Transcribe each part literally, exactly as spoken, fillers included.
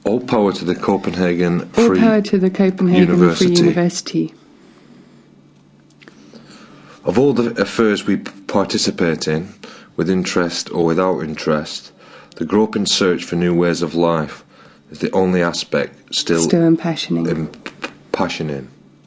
All power to the Copenhagen All Free power to the Copenhagen University. Free University. Of all the affairs we participate in, with interest or without interest, the groping search for new ways of life is the only aspect still, Still impassioning. impassioning.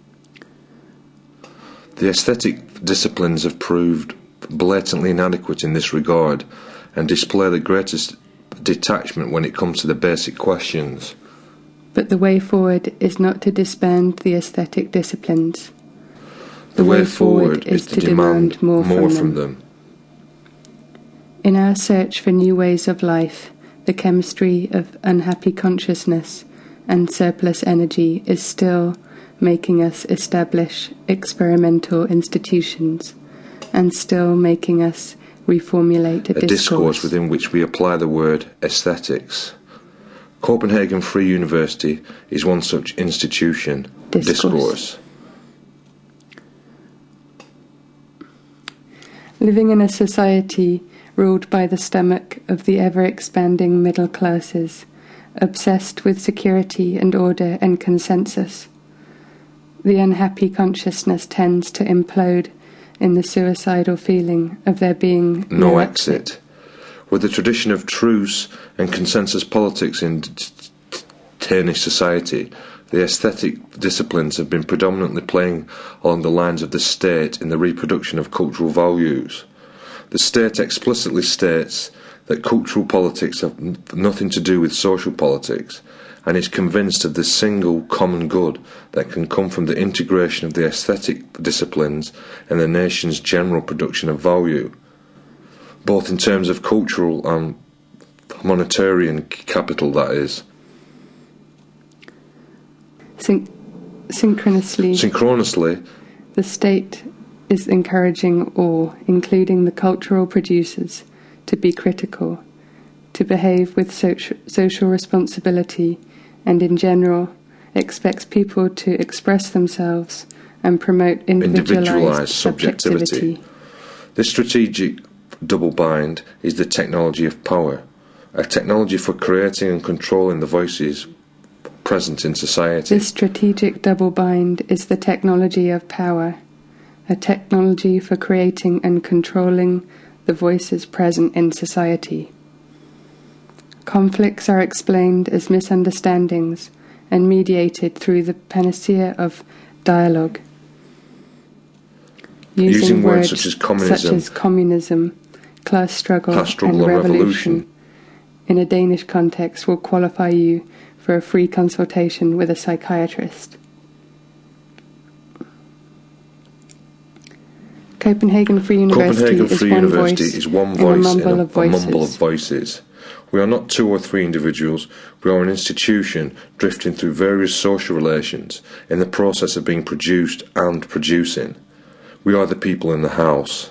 The aesthetic disciplines have proved blatantly inadequate in this regard and display the greatest detachment when it comes to the basic questions. But the way forward is not to disband the aesthetic disciplines. The, the way, way forward, forward is, is to demand, demand more, more from, from them. them. In our search for new ways of life, the chemistry of unhappy consciousness and surplus energy is still making us establish experimental institutions and still making us reformulate a, a discourse. discourse within which we apply the word aesthetics. Copenhagen Free University is one such institution, discourse. discourse. Living in a society ruled by the stomach of the ever-expanding middle classes, obsessed with security and order and consensus, the unhappy consciousness tends to implode in the suicidal feeling of there being no, no exit. exit. With the tradition of truce and consensus politics in Danish society, the aesthetic disciplines have been predominantly playing along the lines of the state in the reproduction of cultural values. The state explicitly states that cultural politics have n- nothing to do with social politics, and is convinced of the single common good that can come from the integration of the aesthetic disciplines and the nation's general production of value, both in terms of cultural and monetary capital, that is. Syn- synchronously, Synchronously, the state is encouraging all, including the cultural producers, to be critical, to behave with soci- social responsibility, and in general expects people to express themselves and promote individualized, individualized subjectivity. subjectivity. This strategic double bind is the technology of power, a technology for creating and controlling the voices present in society. This strategic double bind is the technology of power, a technology for creating and controlling the voices present in society. Conflicts are explained as misunderstandings and mediated through the panacea of dialogue. Using, Using words, words such as communism, such as communism, class struggle, class struggle and, and revolution, revolution in a Danish context will qualify you for a free consultation with a psychiatrist. Copenhagen Free University, Copenhagen Free is, one University voice is one voice in a mumble, in a, of voices. a mumble of voices. We are not two or three individuals, we are an institution drifting through various social relations in the process of being produced and producing. We are the people in the house.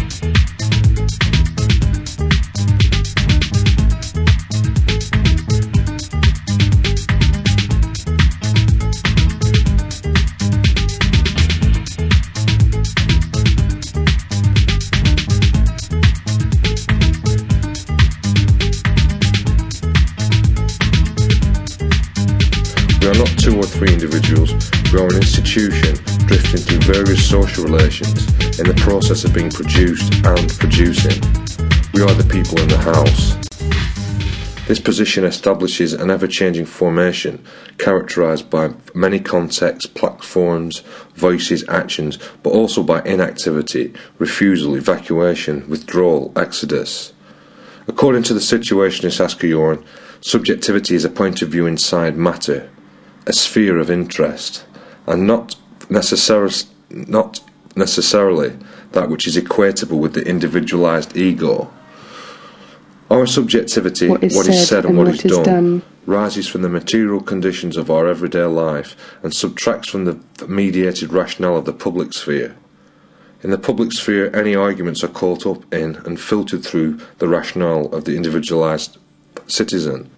We are not two or three individuals, we are an institution drifting through various social relations in the process of being produced and producing. We are the people in the house. This position establishes an ever-changing formation characterised by many contexts, platforms, voices, actions, but also by inactivity, refusal, evacuation, withdrawal, exodus. According to the situationist Asger, subjectivity is a point of view inside matter, a sphere of interest, and not, necessar- not necessarily that which is equatable with the individualized ego. Our subjectivity, what is, what said, is said and, and what, what is, is done, done, rises from the material conditions of our everyday life and subtracts from the mediated rationale of the public sphere. In the public sphere, any arguments are caught up in and filtered through the rationale of the individualized citizen.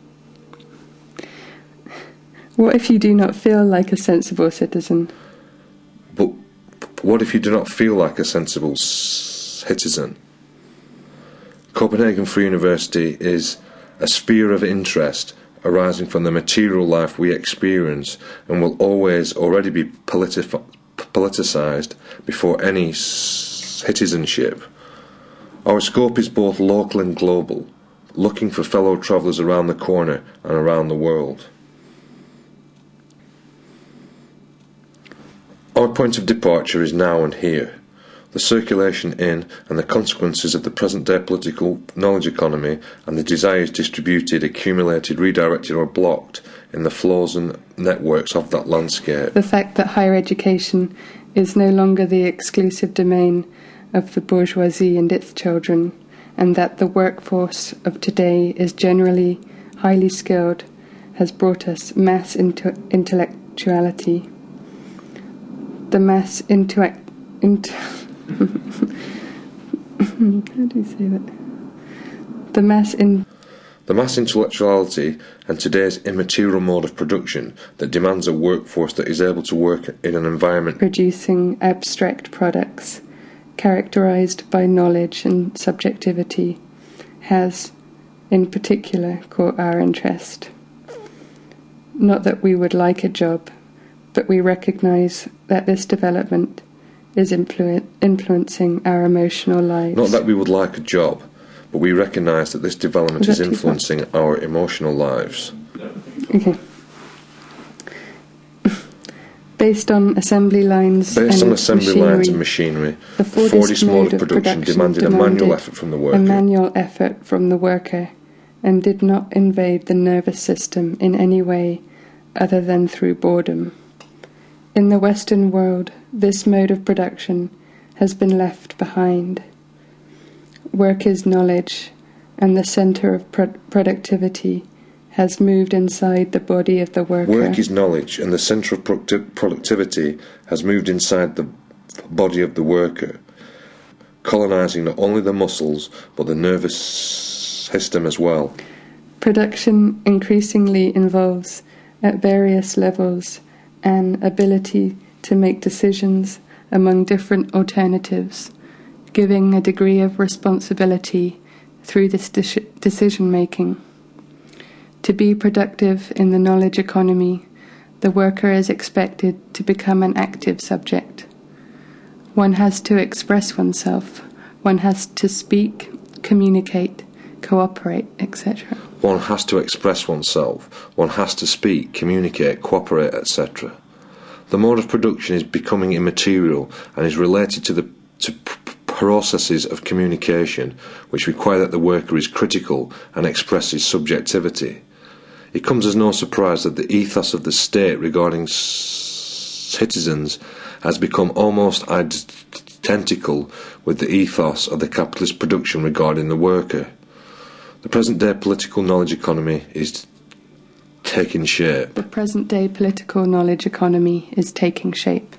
What if you do not feel like a sensible citizen? But what if you do not feel like a sensible citizen? Copenhagen Free University is a sphere of interest, arising from the material life we experience and will always already be politi- politicised before any citizenship. Our scope is both local and global, looking for fellow travellers around the corner and around the world. Our point of departure is now and here. The circulation in and the consequences of the present-day political knowledge economy and the desires distributed, accumulated, redirected or blocked in the flows and networks of that landscape. The fact that higher education is no longer the exclusive domain of the bourgeoisie and its children, and that the workforce of today is generally highly skilled, has brought us mass into intellectuality. The mass intellect... Int- How do you say that? The mass in... The mass intellectuality and today's immaterial mode of production that demands a workforce that is able to work in an environment producing abstract products characterized by knowledge and subjectivity has, in particular, caught our interest. Not that we would like a job, but we recognize that this development is influ- influencing our emotional lives. Not that we would like a job, but we recognise that this development is, is influencing our emotional lives. Okay. Based on assembly lines Based and on assembly machinery, lines and machinery, the Fordist mode of production, production demanded, demanded a manual effort from the worker. A manual effort from the worker, and did not invade the nervous system in any way other than through boredom. In the Western world, this mode of production has been left behind. Work is knowledge, and the centre of pro- productivity has moved inside the body of the worker. Work is knowledge, and the centre of producti- productivity has moved inside the body of the worker, colonising not only the muscles, but the nervous system as well. Production increasingly involves, at various levels, an ability to make decisions among different alternatives, giving a degree of responsibility through this de- decision-making. To be productive in the knowledge economy, the worker is expected to become an active subject. One has to express oneself, one has to speak, communicate, cooperate, et cetera. One has to express oneself, one has to speak, communicate, cooperate, et cetera. The mode of production is becoming immaterial and is related to the to pr- processes of communication which require that the worker is critical and expresses subjectivity. It comes as no surprise that the ethos of the state regarding s- citizens has become almost identical with the ethos of the capitalist production regarding the worker. The present-day political knowledge economy is taking shape. The present-day political knowledge economy is taking shape.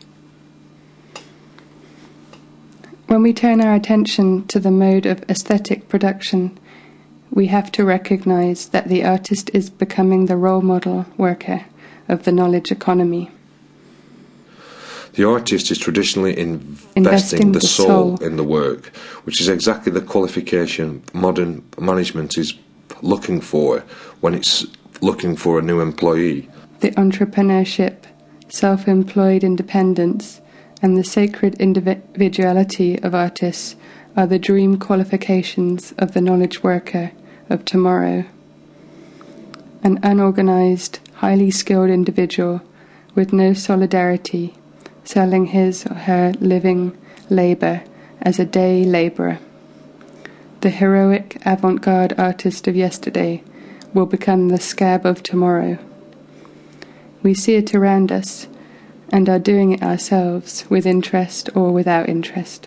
When we turn our attention to the mode of aesthetic production, we have to recognize that the artist is becoming the role model worker of the knowledge economy. The artist is traditionally investing, investing the, the soul, soul in the work, which is exactly the qualification modern management is looking for when it's looking for a new employee. The entrepreneurship, self-employed independence, and the sacred individuality of artists are the dream qualifications of the knowledge worker of tomorrow. An unorganized, highly skilled individual with no solidarity, selling his or her living labour as a day labourer. The heroic avant-garde artist of yesterday will become the scab of tomorrow. We see it around us, and are doing it ourselves with interest or without interest.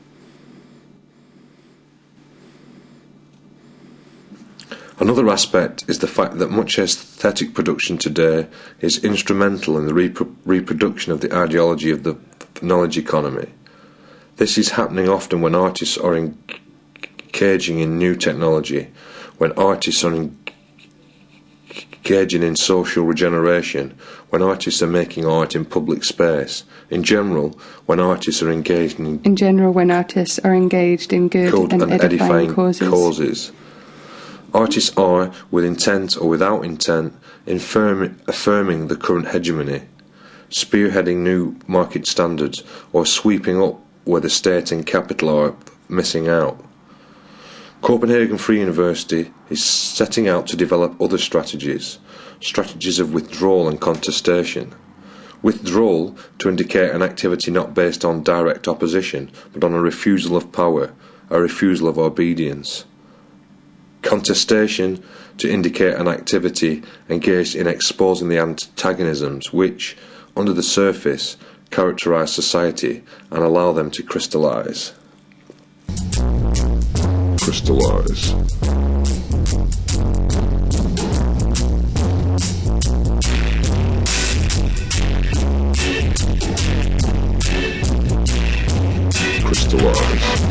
Another aspect is the fact that much aesthetic production today is instrumental in the repro- reproduction of the ideology of the knowledge economy. This is happening often when artists are engaging in new technology, when artists are engaging in social regeneration, when artists are making art in public space, in general, when artists are engaged in, in general, when artists are engaged in good, good and, and edifying, edifying causes. causes. Artists are, with intent or without intent, infirm- affirming the current hegemony, spearheading new market standards, or sweeping up where the state and capital are missing out. Copenhagen Free University is setting out to develop other strategies, strategies of withdrawal and contestation. Withdrawal to indicate an activity not based on direct opposition, but on a refusal of power, a refusal of obedience. Contestation to indicate an activity engaged in exposing the antagonisms which, under the surface, characterise society and allow them to crystallise. Crystallise. Crystallise.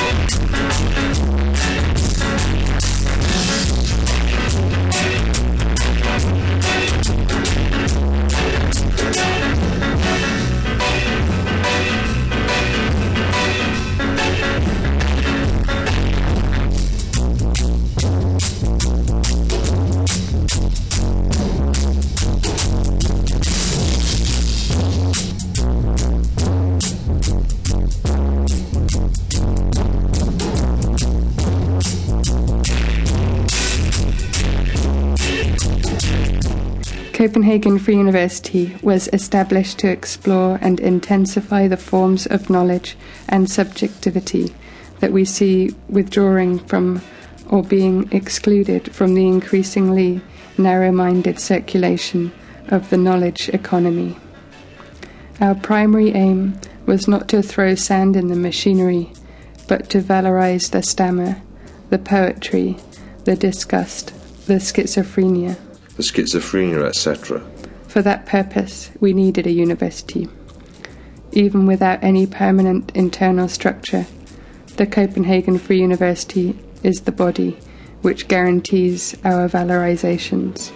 Copenhagen Free University was established to explore and intensify the forms of knowledge and subjectivity that we see withdrawing from or being excluded from the increasingly narrow-minded circulation of the knowledge economy. Our primary aim was not to throw sand in the machinery, but to valorize the stammer, the poetry, the disgust, the schizophrenia. The schizophrenia, et cetera. For that purpose, we needed a university. Even without any permanent internal structure, the Copenhagen Free University is the body which guarantees our valorizations.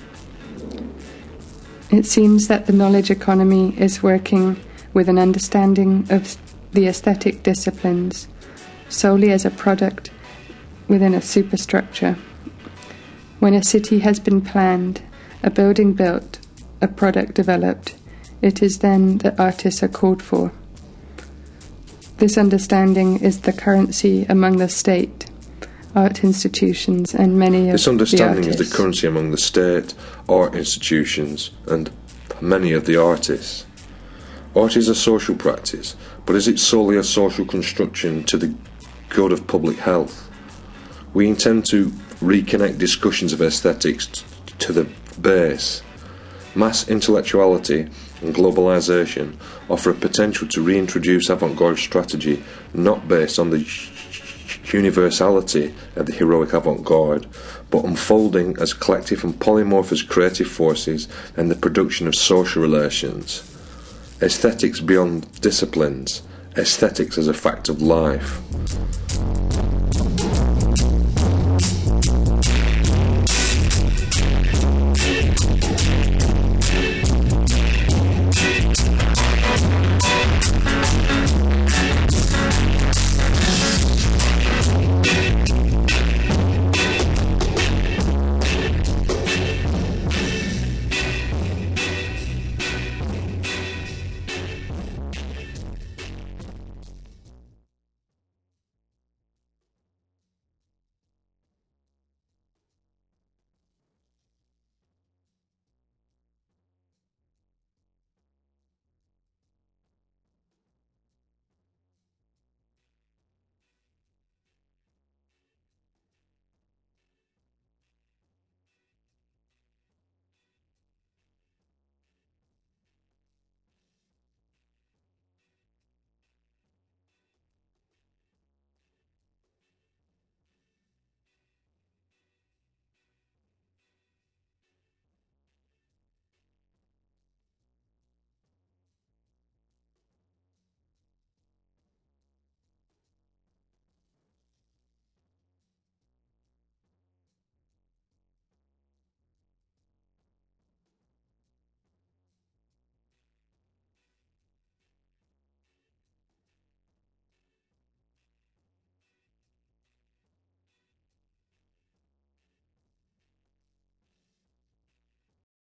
It seems that the knowledge economy is working with an understanding of the aesthetic disciplines solely as a product within a superstructure. When a city has been planned, a building built, a product developed, it is then that artists are called for. This understanding is the currency among the state, art institutions, and many of the artists. This understanding is the currency among the state, art institutions, and many of the artists. Art is a social practice, but is it solely a social construction to the good of public health? We intend to reconnect discussions of aesthetics t- to the base. Mass intellectuality and globalisation offer a potential to reintroduce avant-garde strategy not based on the universality of the heroic avant-garde, but unfolding as collective and polymorphous creative forces in the production of social relations. Aesthetics beyond disciplines, aesthetics as a fact of life.